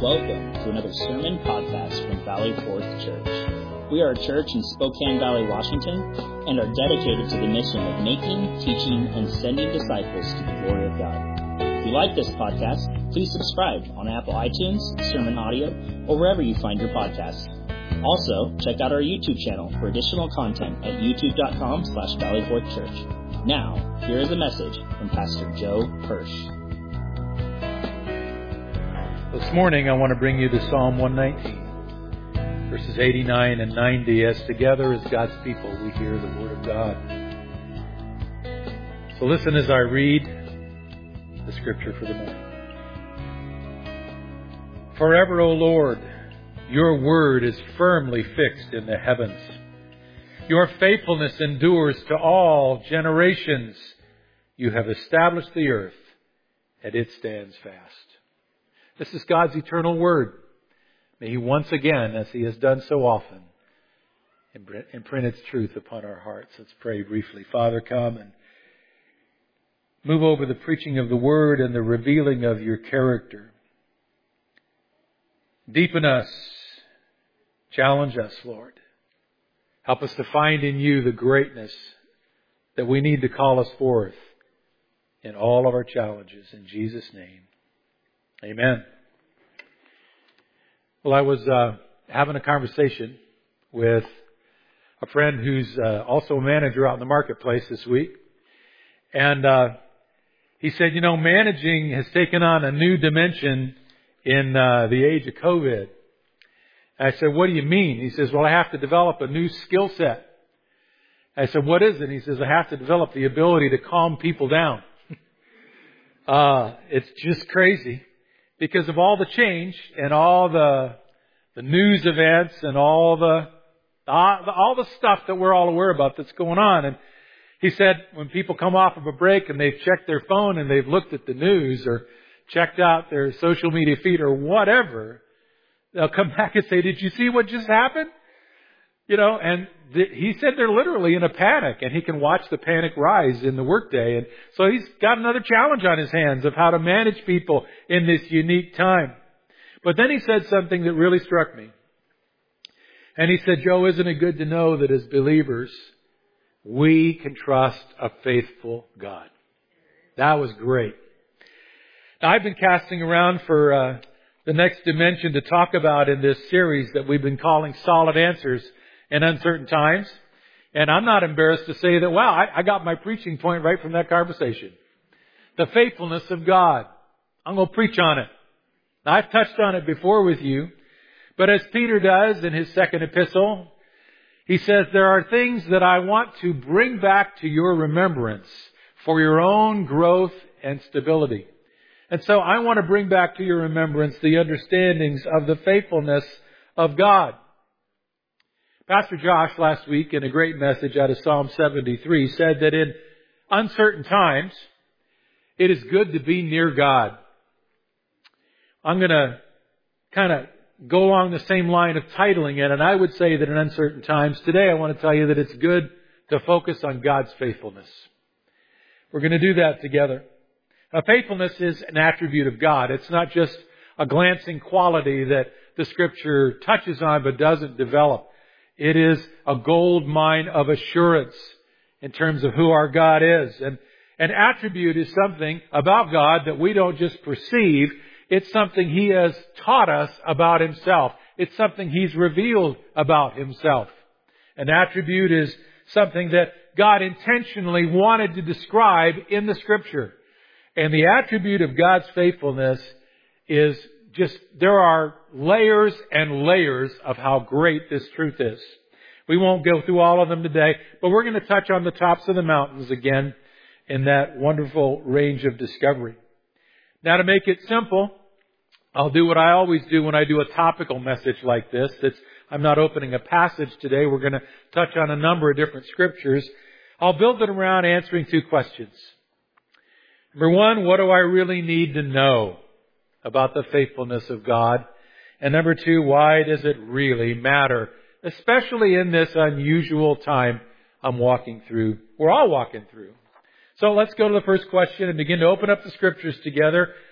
Welcome to another sermon podcast from Valley Forth Church. We are a church in Spokane Valley, Washington, and are dedicated to the mission of making, teaching, and sending disciples to the glory of God. If you like this podcast, please subscribe on Apple iTunes, Sermon Audio, or wherever you find your podcasts. Also, check out our YouTube channel for additional content at youtube.com/valleyforthchurch. Now, here is a message from Pastor Joe Hirsch. This morning I want to bring you to Psalm 119, verses 89 and 90, as together as God's people we hear the Word of God. So listen as I read the Scripture for the morning. Forever, O Lord, your Word is firmly fixed in the heavens. Your faithfulness endures to all generations. You have established the earth, and it stands fast. This is God's eternal Word. May He once again, as He has done so often, imprint its truth upon our hearts. Let's pray briefly. Father, come and move over the preaching of the Word and the revealing of your character. Deepen us. Challenge us, Lord. Help us to find in you the greatness that we need to call us forth in all of our challenges. In Jesus' name. Amen. Well, I was having a conversation with a friend who's also a manager out in the marketplace this week. And he said, you know, managing has taken on a new dimension in the age of COVID. And I said, what do you mean? He says, well, I have to develop a new skill set. I said, what is it? He says, I have to develop the ability to calm people down. It's just crazy. Because of all the change and all the news events and all the stuff that we're all aware about that's going on. And he said when people come off of a break and they've checked their phone and they've looked at the news or checked out their social media feed or whatever, they'll come back and say, did you see what just happened? You know, and he said they're literally in a panic, and he can watch the panic rise in the workday. And so he's got another challenge on his hands of how to manage people in this unique time. But then he said something that really struck me. And he said, Joe, isn't it good to know that as believers, we can trust a faithful God? That was great. Now, I've been casting around for the next dimension to talk about in this series that we've been calling Solid Answers in Uncertain Times. And I'm not embarrassed to say that, wow, I got my preaching point right from that conversation. The faithfulness of God. I'm going to preach on it. Now, I've touched on it before with you, but as Peter does in his second epistle, he says, there are things that I want to bring back to your remembrance for your own growth and stability. And so I want to bring back to your remembrance the understandings of the faithfulness of God. Pastor Josh last week in a great message out of Psalm 73 said that in uncertain times, it is good to be near God. I'm going to kind of go along the same line of titling it, and I would say that in uncertain times, today I want to tell you that it's good to focus on God's faithfulness. We're going to do that together. Now, faithfulness is an attribute of God. It's not just a glancing quality that the Scripture touches on but doesn't develop. It is a gold mine of assurance in terms of who our God is. And an attribute is something about God that we don't just perceive. It's something He has taught us about Himself. It's something He's revealed about Himself. An attribute is something that God intentionally wanted to describe in the Scripture. And the attribute of God's faithfulness is just, there are layers and layers of how great this truth is. We won't go through all of them today, but we're going to touch on the tops of the mountains again in that wonderful range of discovery. Now, to make it simple, I'll do what I always do when I do a topical message like this. I'm not opening a passage today. We're going to touch on a number of different scriptures. I'll build it around answering two questions. Number one, what do I really need to know about the faithfulness of God? And number two, why does it really matter? Especially in this unusual time we're all walking through. So let's go to the first question and begin to open up the scriptures together.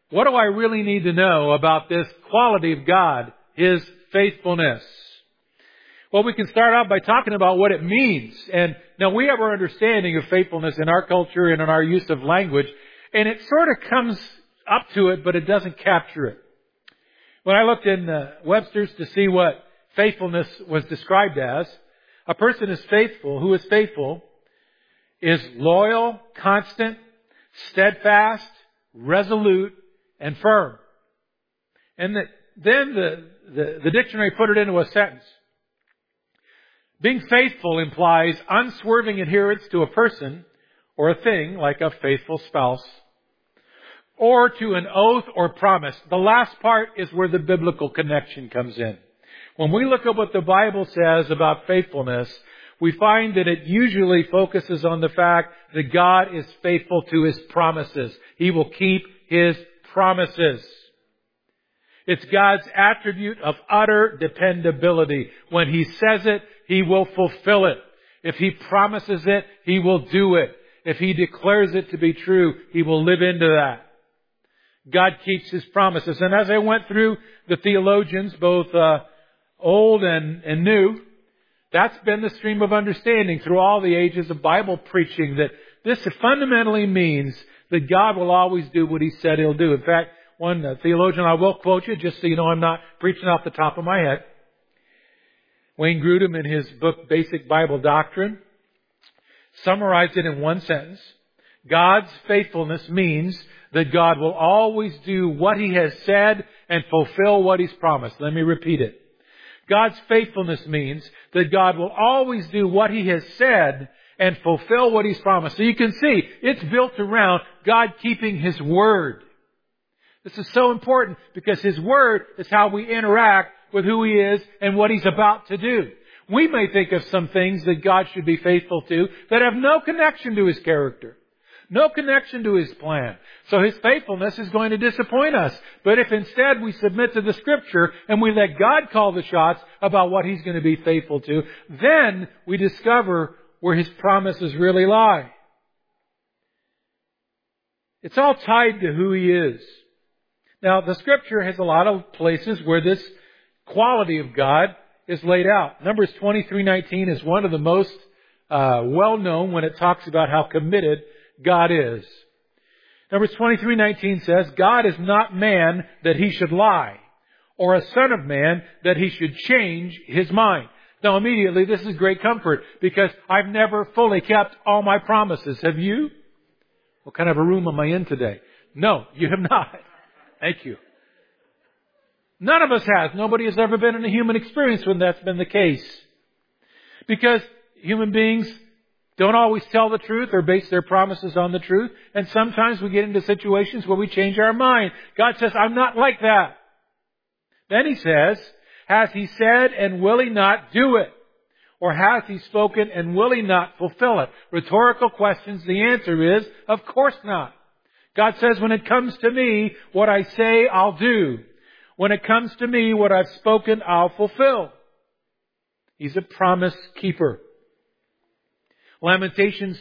What do I really need to know about this quality of God, His faithfulness? Well, we can start out by talking about what it means. And now we have our understanding of faithfulness in our culture and in our use of language, and it sort of comes up to it, but it doesn't capture it. When I looked in Webster's to see what faithfulness was described as, a person is faithful, who is faithful, is loyal, constant, steadfast, resolute, and firm. And then the dictionary put it into a sentence. Being faithful implies unswerving adherence to a person or a thing, like a faithful spouse, or to an oath or promise. The last part is where the biblical connection comes in. When we look at what the Bible says about faithfulness, we find that it usually focuses on the fact that God is faithful to His promises. He will keep His promises. It's God's attribute of utter dependability. When He says it, He will fulfill it. If He promises it, He will do it. If He declares it to be true, He will live into that. God keeps His promises. And as I went through the theologians, both old and new, that's been the stream of understanding through all the ages of Bible preaching, that this fundamentally means that God will always do what He said He'll do. In fact, one theologian, I will quote you just so you know I'm not preaching off the top of my head. Wayne Grudem, in his book Basic Bible Doctrine, summarized it in one sentence. God's faithfulness means that God will always do what He has said and fulfill what He's promised. Let me repeat it. God's faithfulness means that God will always do what He has said and fulfill what He's promised. So you can see, it's built around God keeping His word. This is so important because His word is how we interact with who He is and what He's about to do. We may think of some things that God should be faithful to that have no connection to His character, no connection to His plan. So His faithfulness is going to disappoint us. But if instead we submit to the Scripture and we let God call the shots about what He's going to be faithful to, then we discover where His promises really lie. It's all tied to who He is. Now, the Scripture has a lot of places where this quality of God is laid out. Numbers 23:19 is one of the most well-known when it talks about how committed God is. Numbers 23:19 says, God is not man that He should lie, or a son of man that He should change His mind. Now, immediately, this is great comfort because I've never fully kept all my promises. Have you? What kind of a room am I in today? No, you have not. Thank you. None of us has. Nobody has ever been in a human experience when that's been the case. Because human beings don't always tell the truth or base their promises on the truth. And sometimes we get into situations where we change our mind. God says, I'm not like that. Then He says, has He said and will He not do it? Or has He spoken and will He not fulfill it? Rhetorical questions. The answer is, of course not. God says, when it comes to me, what I say, I'll do. When it comes to me, what I've spoken, I'll fulfill. He's a promise keeper. Lamentations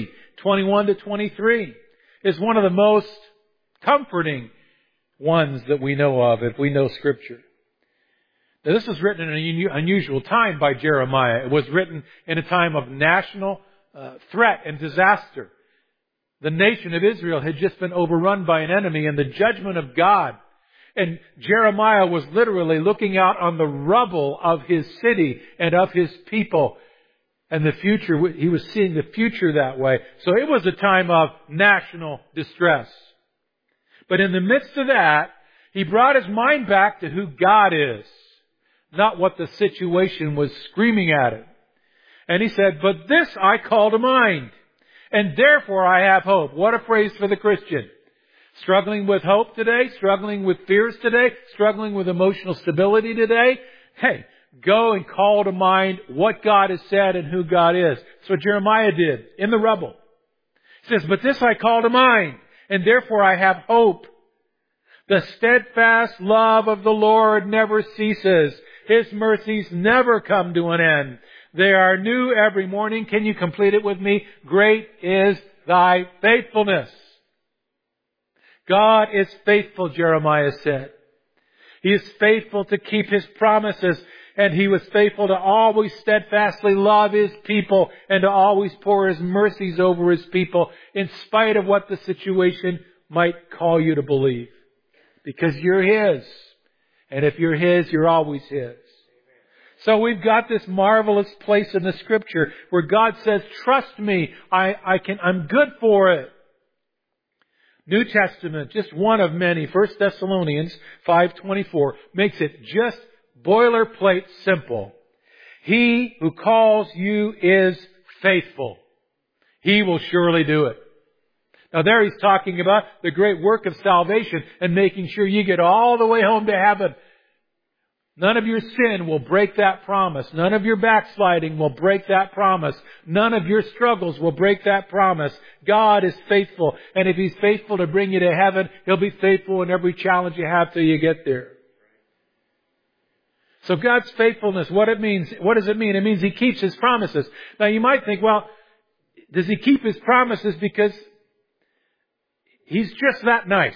3:21-23 is one of the most comforting ones that we know of if we know Scripture. Now, this was written in an unusual time by Jeremiah. It was written in a time of national threat and disaster. The nation of Israel had just been overrun by an enemy and the judgment of God. And Jeremiah was literally looking out on the rubble of his city and of his people. And the future, he was seeing the future that way. So it was a time of national distress. But in the midst of that, he brought his mind back to who God is, not what the situation was screaming at him. And he said, but this I call to mind, and therefore I have hope. What a phrase for the Christian. Struggling with hope today, struggling with fears today, struggling with emotional stability today. Hey, go and call to mind what God has said and who God is. That's what Jeremiah did in the rubble. He says, but this I call to mind, and therefore I have hope. The steadfast love of the Lord never ceases. His mercies never come to an end. They are new every morning. Can you complete it with me? Great is thy faithfulness. God is faithful, Jeremiah said. He is faithful to keep His promises, and He was faithful to always steadfastly love His people and to always pour His mercies over His people in spite of what the situation might call you to believe. Because you're His. And if you're His, you're always His. So we've got this marvelous place in the Scripture where God says, trust me, I'm good for it. New Testament, just one of many, 1 Thessalonians 5:24, makes it just boilerplate simple. He who calls you is faithful. He will surely do it. Now there he's talking about the great work of salvation and making sure you get all the way home to heaven. None of your sin will break that promise. None of your backsliding will break that promise. None of your struggles will break that promise. God is faithful. And if He's faithful to bring you to heaven, He'll be faithful in every challenge you have till you get there. So God's faithfulness, what does it mean? It means He keeps His promises. Now you might think, well, does He keep His promises because He's just that nice?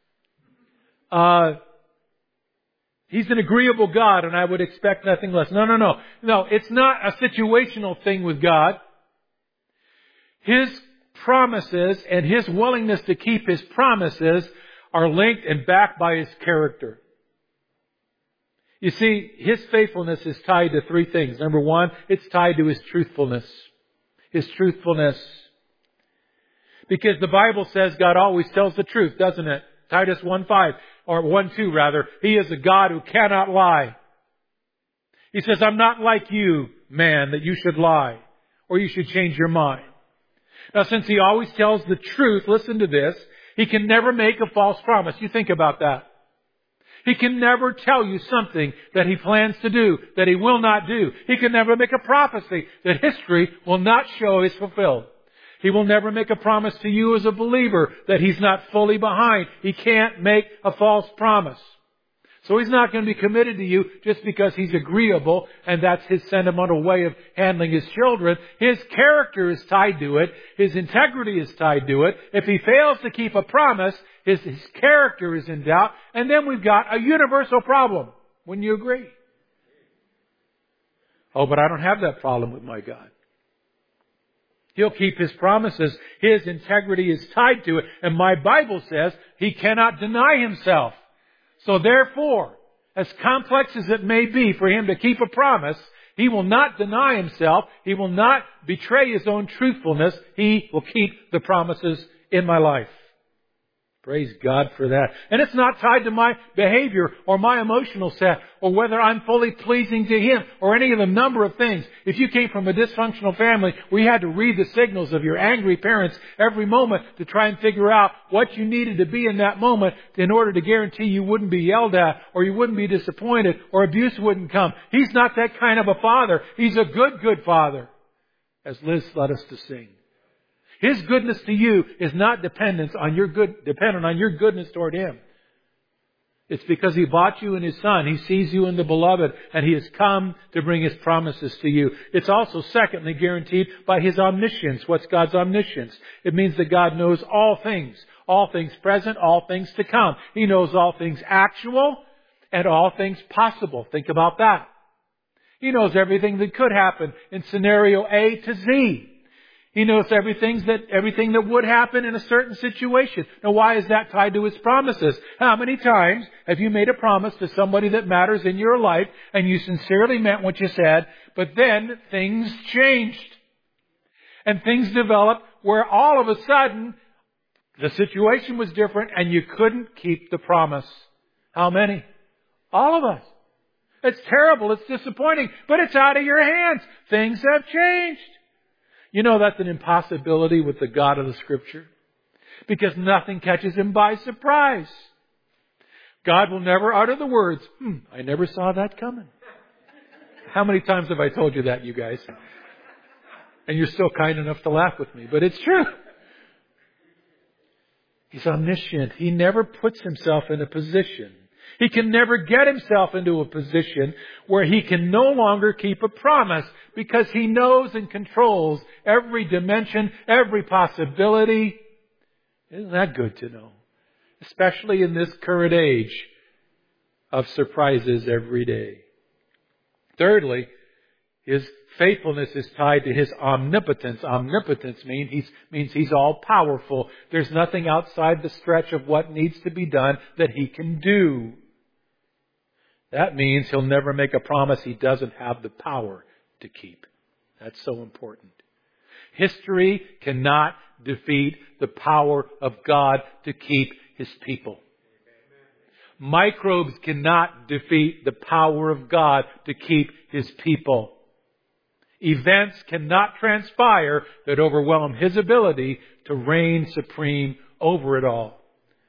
He's an agreeable God, and I would expect nothing less. No. No, it's not a situational thing with God. His promises and His willingness to keep His promises are linked and backed by His character. You see, His faithfulness is tied to three things. Number one, it's tied to His truthfulness. His truthfulness. Because the Bible says God always tells the truth, doesn't it? Titus 1:5. Or 1:2 rather. He is a God who cannot lie. He says, I'm not like you, man, that you should lie. Or you should change your mind. Now since He always tells the truth, listen to this. He can never make a false promise. You think about that. He can never tell you something that He plans to do, that He will not do. He can never make a prophecy that history will not show is fulfilled. He will never make a promise to you as a believer that He's not fully behind. He can't make a false promise. So He's not going to be committed to you just because He's agreeable and that's His sentimental way of handling His children. His character is tied to it. His integrity is tied to it. If He fails to keep a promise, his character is in doubt. And then we've got a universal problem. Wouldn't you agree? Oh, but I don't have that problem with my God. He'll keep His promises. His integrity is tied to it. And my Bible says He cannot deny Himself. So therefore, as complex as it may be for Him to keep a promise, He will not deny Himself. He will not betray His own truthfulness. He will keep the promises in my life. Praise God for that. And it's not tied to my behavior or my emotional set or whether I'm fully pleasing to Him or any of the number of things. If you came from a dysfunctional family where you had to read the signals of your angry parents every moment to try and figure out what you needed to be in that moment in order to guarantee you wouldn't be yelled at or you wouldn't be disappointed or abuse wouldn't come. He's not that kind of a father. He's a good father, as Liz led us to sing. His goodness to you is not dependent on your goodness toward Him. It's because He bought you in His Son. He sees you in the Beloved, and He has come to bring His promises to you. It's also, secondly, guaranteed by His omniscience. What's God's omniscience? It means that God knows all things present, all things to come. He knows all things actual and all things possible. Think about that. He knows everything that could happen in scenario A to Z. He knows everything that would happen in a certain situation. Now, why is that tied to His promises? How many times have you made a promise to somebody that matters in your life and you sincerely meant what you said, but then things changed and things developed where all of a sudden the situation was different and you couldn't keep the promise? How many? All of us. It's terrible. It's disappointing, but it's out of your hands. Things have changed. You know that's an impossibility with the God of the Scripture. Because nothing catches Him by surprise. God will never utter the words, I never saw that coming. How many times have I told you that, you guys? And you're still kind enough to laugh with me. But it's true. He's omniscient. He never puts Himself in a position. He can never get Himself into a position where He can no longer keep a promise because He knows and controls every dimension, every possibility. Isn't that good to know? especially in this current age of surprises every day. Thirdly, His faithfulness is tied to His omnipotence. Omnipotence means He's all powerful. There's nothing outside the stretch of what needs to be done that He can do. That means He'll never make a promise He doesn't have the power to keep. That's so important. History cannot defeat the power of God to keep His people. Microbes cannot defeat the power of God to keep His people. Events cannot transpire that overwhelm His ability to reign supreme over it all.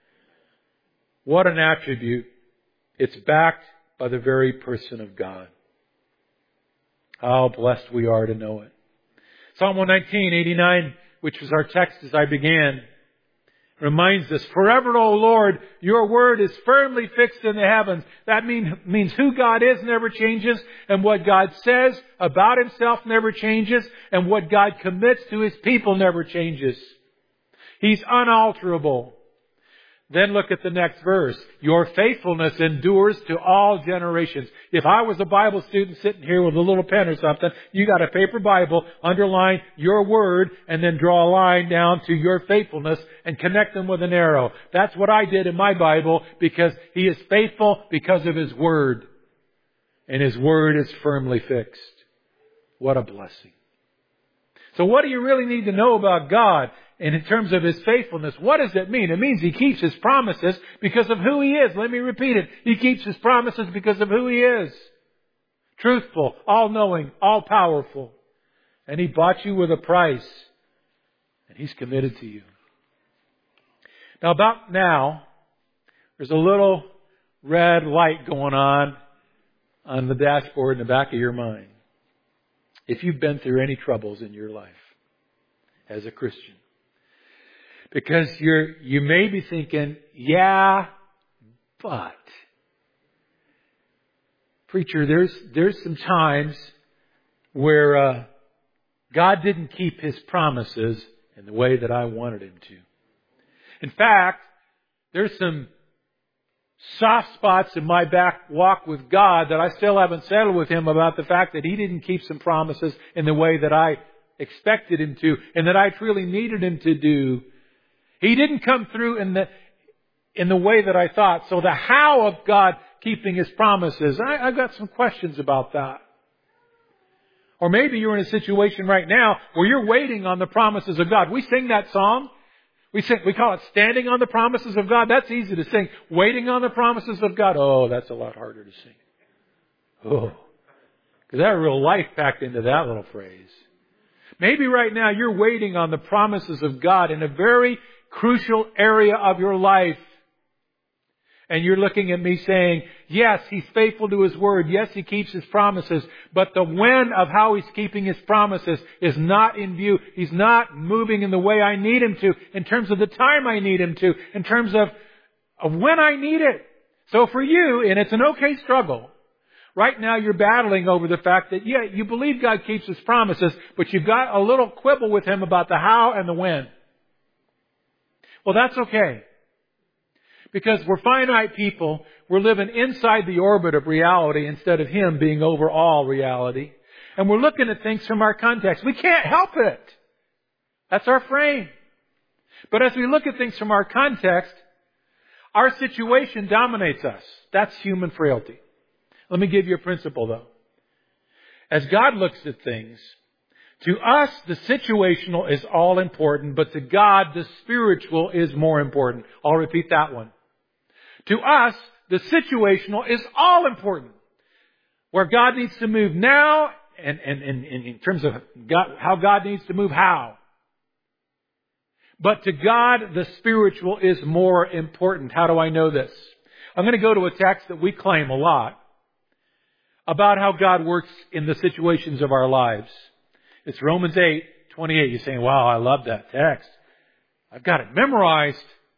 What an attribute. It's backed by the very person of God. How blessed we are to know it. Psalm 119:89, which was our text as I began, reminds us, forever, O Lord, your word is firmly fixed in the heavens. That means who God is never changes, and what God says about Himself never changes, and what God commits to His people never changes. He's unalterable. Then look at the next verse. Your faithfulness endures to all generations. If I was a Bible student sitting here with a little pen or something, you got a paper Bible, underline your word, and then draw a line down to your faithfulness and connect them with an arrow. That's what I did in my Bible, because He is faithful because of His word. And His word is firmly fixed. What a blessing. So what do you really need to know about God? And in terms of His faithfulness, what does it mean? It means He keeps His promises because of who He is. Let me repeat it. He keeps His promises because of who He is. Truthful, all-knowing, all-powerful. And He bought you with a price. And He's committed to you. Now, about now, there's a little red light going on the dashboard in the back of your mind. If you've been through any troubles in your life as a Christian. Because you may be thinking, yeah, but preacher, there's some times where God didn't keep His promises in the way that I wanted Him to. In fact, there's some soft spots in my back walk with God that I still haven't settled with Him about the fact that He didn't keep some promises in the way that I expected Him to and that I truly needed Him to do. He didn't come through in the way that I thought. So the how of God keeping His promises, I've got some questions about that. Or maybe you're in a situation right now where you're waiting on the promises of God. We sing that song. We call it standing on the promises of God. That's easy to sing. Waiting on the promises of God. Oh, that's a lot harder to sing. Oh, because that real life packed into that little phrase. Maybe right now you're waiting on the promises of God in a very crucial area of your life. And you're looking at me saying, yes, He's faithful to His word. Yes, He keeps His promises. But the when of how He's keeping His promises is not in view. He's not moving in the way I need Him to, in terms of the time I need Him to, in terms of when I need it. So for you, and it's an okay struggle, right now you're battling over the fact that, yeah, you believe God keeps His promises, but you've got a little quibble with Him about the how and the when. Well, that's okay. Because we're finite people, we're living inside the orbit of reality instead of Him being over all reality. And we're looking at things from our context. We can't help it. That's our frame. But as we look at things from our context, our situation dominates us. That's human frailty. Let me give you a principle though. As God looks at things, to us, the situational is all important, but to God, the spiritual is more important. I'll repeat that one. To us, the situational is all important. Where God needs to move now, and in terms of God, how God needs to move, how. But to God, the spiritual is more important. How do I know this? I'm going to go to a text that we claim a lot about how God works in the situations of our lives. It's Romans 8:28. You're saying, wow, I love that text. I've got it memorized.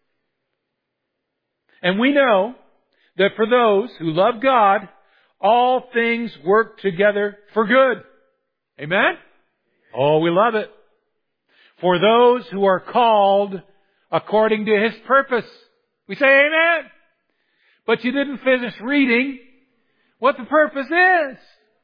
And we know that for those who love God, all things work together for good. Amen? Oh, we love it. For those who are called according to His purpose. We say amen. But you didn't finish reading what the purpose is.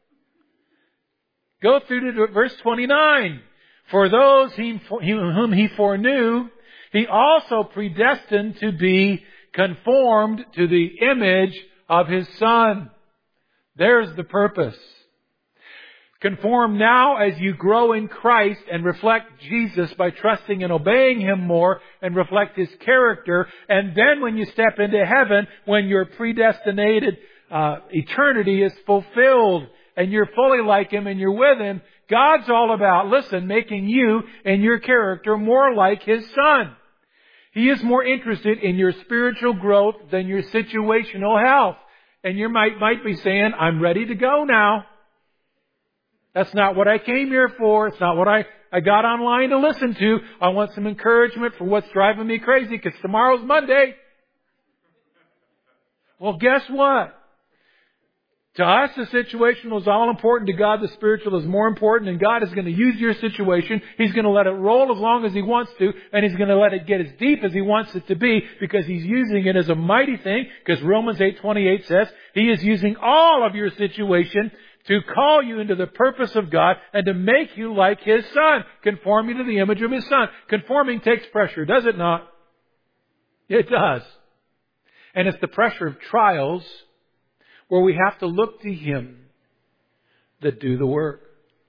Go through to verse 29. For those whom He foreknew, He also predestined to be conformed to the image of His Son. There's the purpose. Conform now as you grow in Christ and reflect Jesus by trusting and obeying Him more and reflect His character. And then when you step into heaven, when your predestinated eternity is fulfilled and you're fully like Him and you're with Him, God's all about, listen, making you and your character more like His Son. He is more interested in your spiritual growth than your situational health. And you might be saying, I'm ready to go now. That's not what I came here for. It's not what I got online to listen to. I want some encouragement for what's driving me crazy because tomorrow's Monday. Well, guess what? To us, the situational is all important. To God, the spiritual is more important. And God is going to use your situation. He's going to let it roll as long as He wants to. And He's going to let it get as deep as He wants it to be because He's using it as a mighty thing. Because Romans 8:28 says He is using all of your situation to call you into the purpose of God and to make you like His Son. Conform you to the image of His Son. Conforming takes pressure, does it not? It does. And it's the pressure of trials where we have to look to Him that do the work.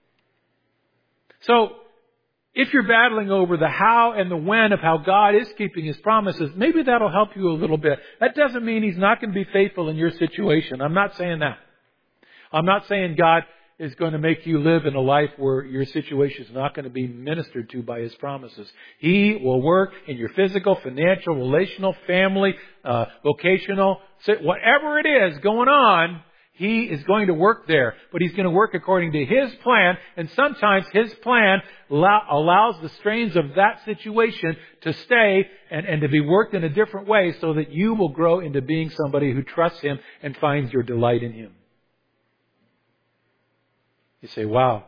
So, if you're battling over the how and the when of how God is keeping His promises, maybe that'll help you a little bit. That doesn't mean He's not going to be faithful in your situation. I'm not saying that. I'm not saying God is going to make you live in a life where your situation is not going to be ministered to by His promises. He will work in your physical, financial, relational, family, vocational, whatever it is going on, He is going to work there. But He's going to work according to His plan. And sometimes His plan allows the strains of that situation to stay and to be worked in a different way so that you will grow into being somebody who trusts Him and finds your delight in Him. You say, wow,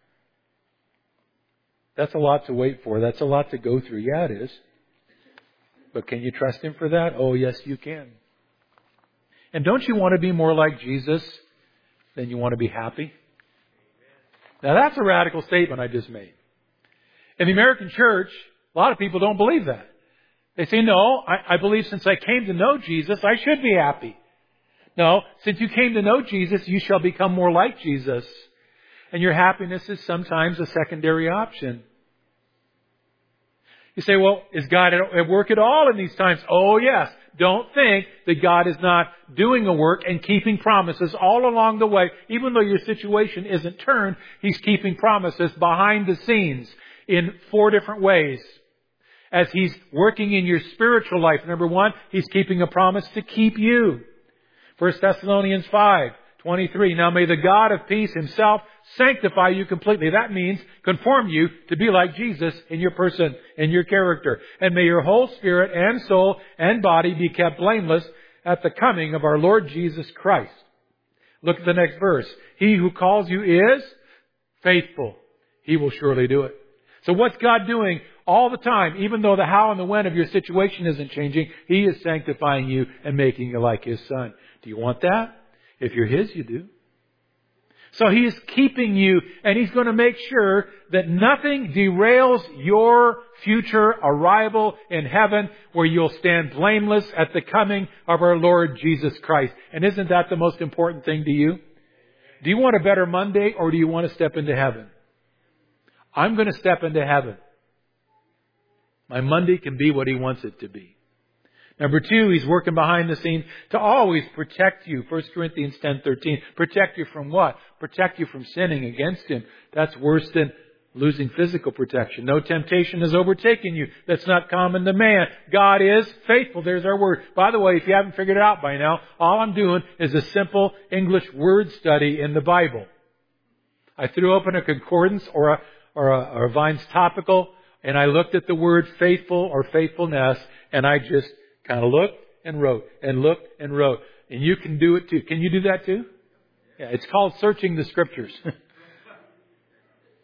that's a lot to wait for. That's a lot to go through. Yeah, it is. But can you trust Him for that? Oh, yes, you can. And don't you want to be more like Jesus than you want to be happy? Now, that's a radical statement I just made. In the American church, a lot of people don't believe that. They say, no, I believe since I came to know Jesus, I should be happy. No, since you came to know Jesus, you shall become more like Jesus. And your happiness is sometimes a secondary option. You say, well, is God at work at all in these times? Oh, yes. Don't think that God is not doing a work and keeping promises all along the way. Even though your situation isn't turned, He's keeping promises behind the scenes in 4 different ways. As He's working in your spiritual life, number 1, He's keeping a promise to keep you. 1 Thessalonians 5:23. Now may the God of peace Himself sanctify you completely. That means conform you to be like Jesus in your person, in your character. And may your whole spirit and soul and body be kept blameless at the coming of our Lord Jesus Christ. Look at the next verse. He who calls you is faithful. He will surely do it. So what's God doing all the time? Even though the how and the when of your situation isn't changing, He is sanctifying you and making you like His Son. Do you want that? If you're His, you do. So He is keeping you, and He's going to make sure that nothing derails your future arrival in heaven where you'll stand blameless at the coming of our Lord Jesus Christ. And isn't that the most important thing to you? Do you want a better Monday or do you want to step into heaven? I'm going to step into heaven. My Monday can be what He wants it to be. Number 2, He's working behind the scenes to always protect you. 1 Corinthians 10:13. Protect you from what? Protect you from sinning against Him. That's worse than losing physical protection. No temptation has overtaken you that's not common to man. God is faithful. There's our word. By the way, if you haven't figured it out by now, all I'm doing is a simple English word study in the Bible. I threw open a concordance or a Vine's topical, and I looked at the word faithful or faithfulness, and I just kind of looked and wrote and looked and wrote. And you can do it too. Can you do that too? Yeah, it's called searching the Scriptures.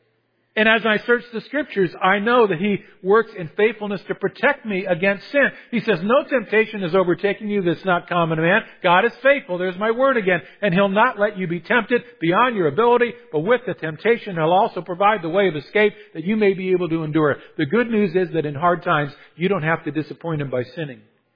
And as I search the Scriptures, I know that He works in faithfulness to protect me against sin. He says, no temptation is overtaking you that's not common to man. God is faithful. There's my word again. And He'll not let you be tempted beyond your ability, but with the temptation, He'll also provide the way of escape that you may be able to endure. The good news is that in hard times, you don't have to disappoint Him by sinning.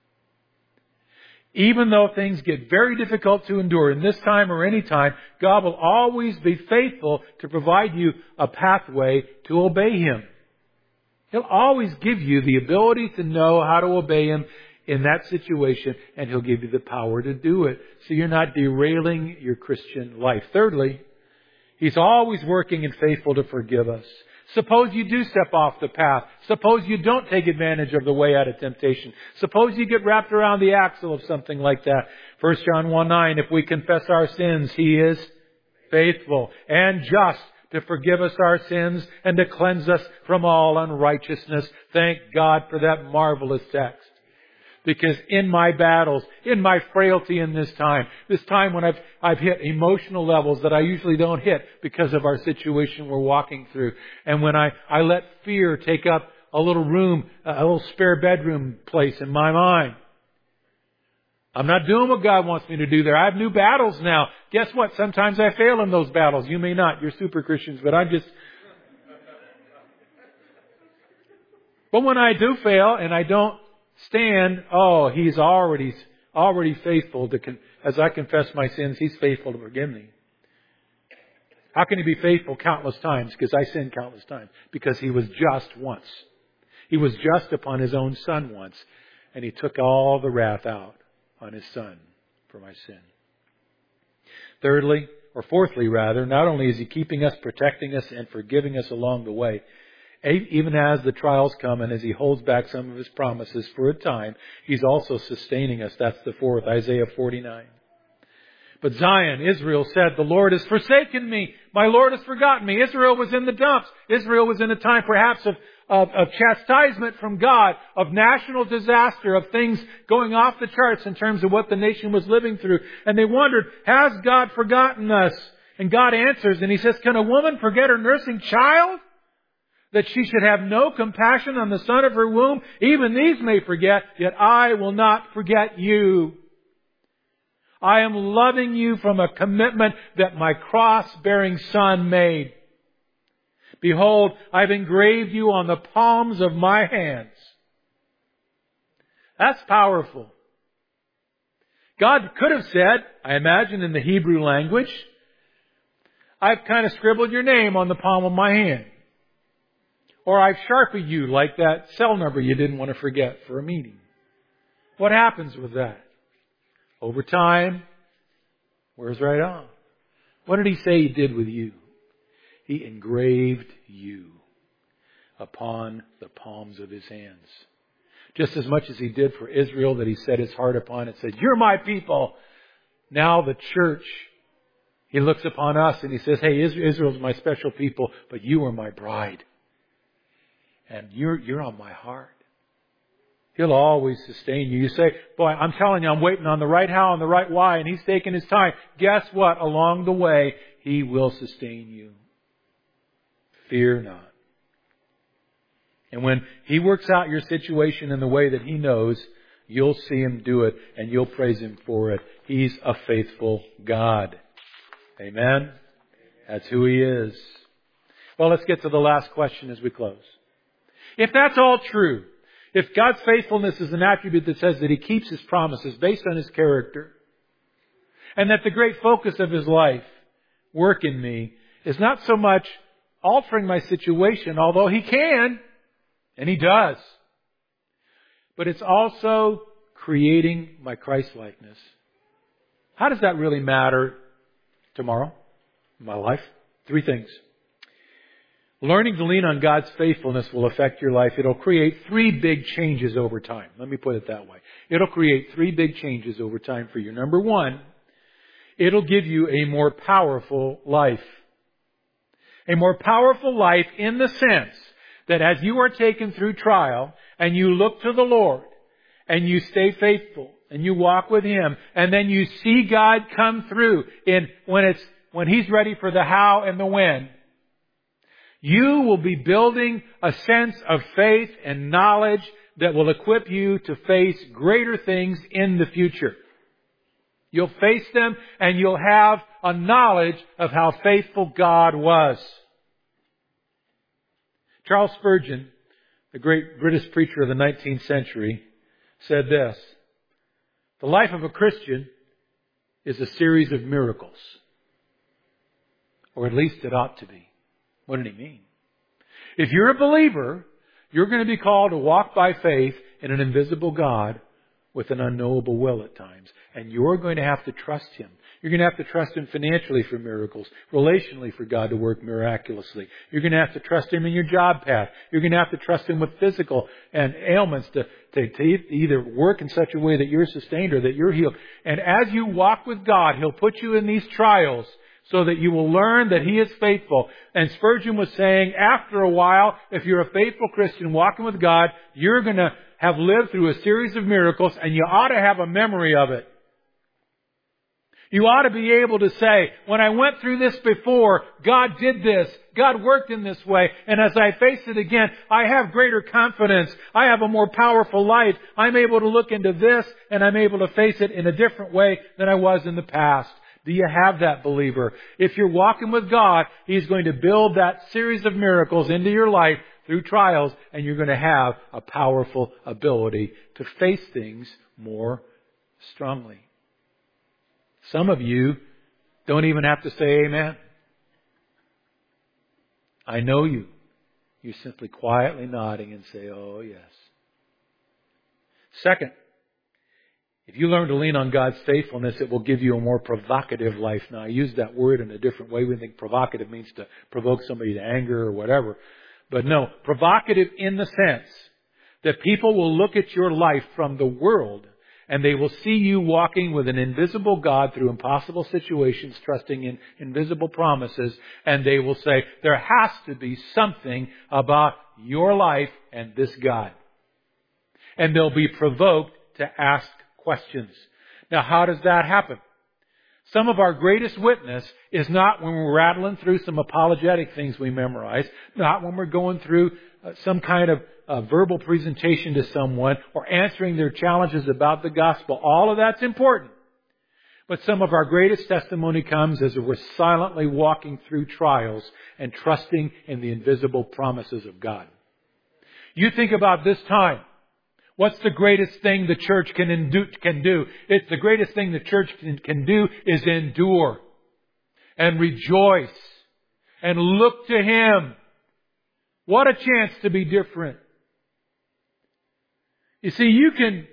Even though things get very difficult to endure in this time or any time, God will always be faithful to provide you a pathway to obey Him. He'll always give you the ability to know how to obey Him in that situation, and He'll give you the power to do it. So you're not derailing your Christian life. Thirdly, He's always working and faithful to forgive us. Suppose you do step off the path. Suppose you don't take advantage of the way out of temptation. Suppose you get wrapped around the axle of something like that. 1 John 1:9, if we confess our sins, He is faithful and just to forgive us our sins and to cleanse us from all unrighteousness. Thank God for that marvelous text. Because in my battles, in my frailty in this time when I've hit emotional levels that I usually don't hit because of our situation we're walking through. And when I let fear take up a little room, a little spare bedroom place in my mind. I'm not doing what God wants me to do there. I have new battles now. Guess what? Sometimes I fail in those battles. You may not. You're super Christians, but But when I do fail and I don't stand, He's already faithful as I confess my sins, He's faithful to forgive me. How can He be faithful countless times? Because I sinned countless times. Because He was just once. He was just upon His own Son once. And He took all the wrath out on His Son for my sin. Fourthly, not only is He keeping us, protecting us, and forgiving us along the way, even as the trials come and as He holds back some of His promises for a time, He's also sustaining us. That's the fourth, Isaiah 49. But Zion, Israel said, the Lord has forsaken me. My Lord has forgotten me. Israel was in the dumps. Israel was in a time perhaps of chastisement from God, of national disaster, of things going off the charts in terms of what the nation was living through. And they wondered, has God forgotten us? And God answers and He says, can a woman forget her nursing child? That she should have no compassion on the son of her womb? Even these may forget, yet I will not forget you. I am loving you from a commitment that my cross-bearing Son made. Behold, I've engraved you on the palms of my hands. That's powerful. God could have said, I imagine in the Hebrew language, I've kind of scribbled your name on the palm of my hand. Or I've sharpied you like that cell number you didn't want to forget for a meeting. What happens with that? Over time, wears right on. What did He say He did with you? He engraved you upon the palms of His hands. Just as much as He did for Israel that He set His heart upon and said, you're my people. Now the church, He looks upon us and He says, hey, Israel's my special people, but you are my bride. And you're on my heart. He'll always sustain you. You say, boy, I'm telling you, I'm waiting on the right how and the right why, and He's taking His time. Guess what? Along the way, He will sustain you. Fear not. And when He works out your situation in the way that He knows, you'll see Him do it, and you'll praise Him for it. He's a faithful God. Amen? That's who He is. Well, let's get to the last question as we close. If that's all true, if God's faithfulness is an attribute that says that He keeps His promises based on His character, and that the great focus of His life, work in me, is not so much altering my situation, although He can, and He does, but it's also creating my Christ-likeness. How does that really matter tomorrow in my life? 3 things. Learning to lean on God's faithfulness will affect your life. It'll create 3 big changes over time. Let me put it that way. It'll create 3 big changes over time for you. Number 1, it'll give you a more powerful life. A more powerful life in the sense that as you are taken through trial and you look to the Lord and you stay faithful and you walk with Him and then you see God come through when He's ready for the how and the when. You will be building a sense of faith and knowledge that will equip you to face greater things in the future. You'll face them and you'll have a knowledge of how faithful God was. Charles Spurgeon, the great British preacher of the 19th century, said this: "The life of a Christian is a series of miracles." Or at least it ought to be. What did he mean? If you're a believer, you're going to be called to walk by faith in an invisible God with an unknowable will at times. And you're going to have to trust Him. You're going to have to trust Him financially for miracles, relationally for God to work miraculously. You're going to have to trust Him in your job path. You're going to have to trust Him with physical and ailments to either work in such a way that you're sustained or that you're healed. And as you walk with God, He'll put you in these trials so that you will learn that He is faithful. And Spurgeon was saying, after a while, if you're a faithful Christian walking with God, you're going to have lived through a series of miracles, and you ought to have a memory of it. You ought to be able to say, when I went through this before, God did this. God worked in this way. And as I face it again, I have greater confidence. I have a more powerful life. I'm able to look into this, and I'm able to face it in a different way than I was in the past. Do you have that, believer? If you're walking with God, He's going to build that series of miracles into your life through trials, and you're going to have a powerful ability to face things more strongly. Some of you don't even have to say amen. I know you. You're simply quietly nodding and say, oh yes. Second, if you learn to lean on God's faithfulness, it will give you a more provocative life. Now, I use that word in a different way. We think provocative means to provoke somebody to anger or whatever. But no, provocative in the sense that people will look at your life from the world and they will see you walking with an invisible God through impossible situations, trusting in invisible promises, and they will say, there has to be something about your life and this God. And they'll be provoked to ask questions. Now, how does that happen? Some of our greatest witness is not when we're rattling through some apologetic things we memorize, not when we're going through some kind of verbal presentation to someone or answering their challenges about the gospel. All of that's important. But some of our greatest testimony comes as we're silently walking through trials and trusting in the invisible promises of God. You think about this time. What's the greatest thing the church can do? It's the greatest thing the church can do is endure and rejoice and look to Him. What a chance to be different. You see, you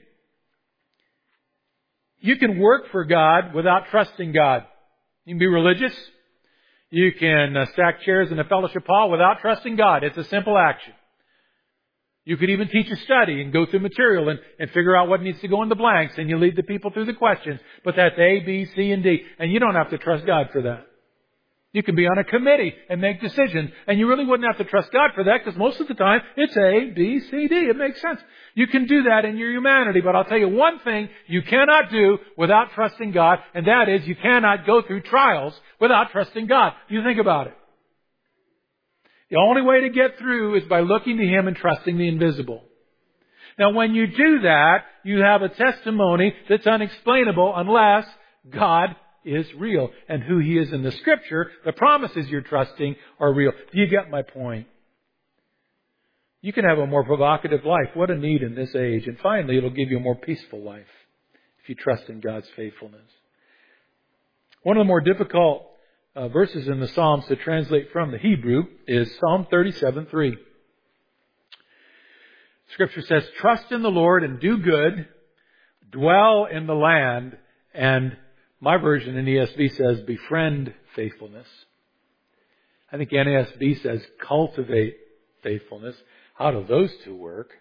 can work for God without trusting God. You can be religious. You can stack chairs in a fellowship hall without trusting God. It's a simple action. You could even teach a study and go through material and figure out what needs to go in the blanks, and you lead the people through the questions. But that's A, B, C, and D. And you don't have to trust God for that. You can be on a committee and make decisions, and you really wouldn't have to trust God for that because most of the time it's A, B, C, D. It makes sense. You can do that in your humanity, but I'll tell you one thing you cannot do without trusting God, and that is you cannot go through trials without trusting God. You think about it. The only way to get through is by looking to Him and trusting the invisible. Now, when you do that, you have a testimony that's unexplainable unless God is real. And who He is in the Scripture, the promises you're trusting are real. Do you get my point? You can have a more provocative life. What a need in this age. And finally, it'll give you a more peaceful life if you trust in God's faithfulness. One of the more difficult verses in the Psalms to translate from the Hebrew is Psalm 37:3. Scripture says, trust in the Lord and do good, dwell in the land, and my version in ESV says befriend faithfulness. I think NASB says cultivate faithfulness. How do those two work?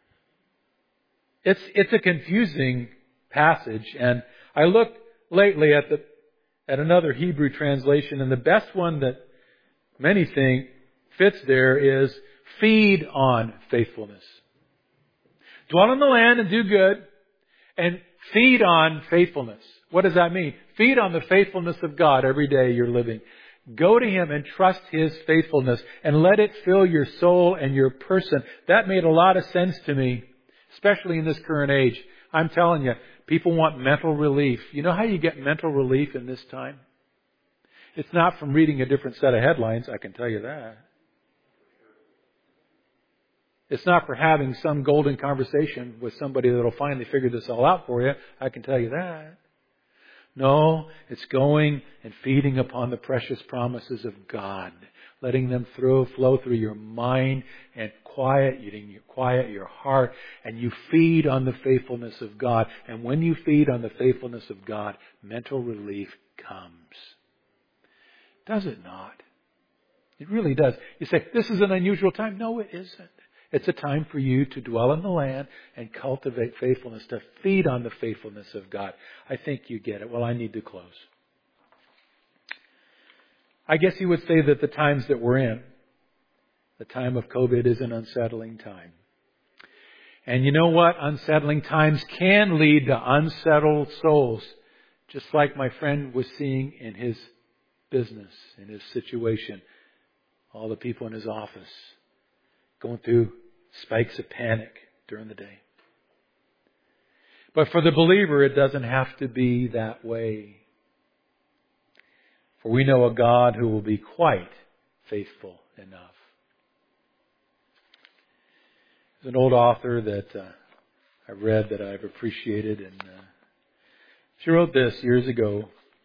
It's a confusing passage, and I looked lately at another Hebrew translation, and the best one that many think fits there is feed on faithfulness. Dwell in the land and do good, and feed on faithfulness. What does that mean? Feed on the faithfulness of God every day you're living. Go to Him and trust His faithfulness and let it fill your soul and your person. That made a lot of sense to me, especially in this current age. I'm telling you, people want mental relief. You know how you get mental relief in this time? It's not from reading a different set of headlines, I can tell you that. It's not for having some golden conversation with somebody that'll finally figure this all out for you, I can tell you that. No, it's going and feeding upon the precious promises of God, letting them flow through your mind and quiet your heart, and you feed on the faithfulness of God. And when you feed on the faithfulness of God, mental relief comes. Does it not? It really does. You say, this is an unusual time. No, it isn't. It's a time for you to dwell in the land and cultivate faithfulness, to feed on the faithfulness of God. I think you get it. Well, I need to close. I guess you would say that the times that we're in, the time of COVID, is an unsettling time. And you know what? Unsettling times can lead to unsettled souls, just like my friend was seeing in his business, in his situation. All the people in his office going through spikes of panic during the day. But for the believer, it doesn't have to be that way. For we know a God who will be quite faithful enough. There's an old author that I read that I've appreciated, and she wrote this years ago.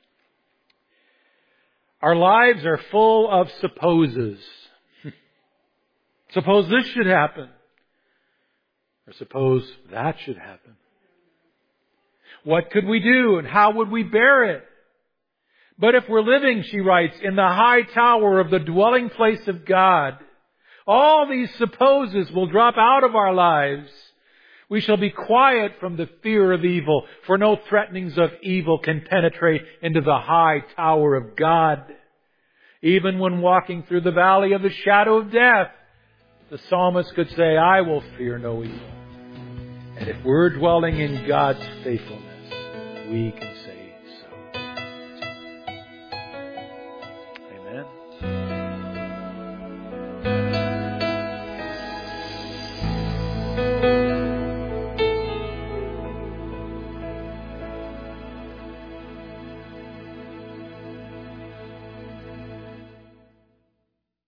Our lives are full of supposes. Suppose this should happen. Or suppose that should happen. What could we do and how would we bear it? But if we're living, she writes, in the high tower of the dwelling place of God, all these supposes will drop out of our lives. We shall be quiet from the fear of evil, for no threatenings of evil can penetrate into the high tower of God. Even when walking through the valley of the shadow of death, the psalmist could say, I will fear no evil. And if we're dwelling in God's faithfulness, we can say so. Amen.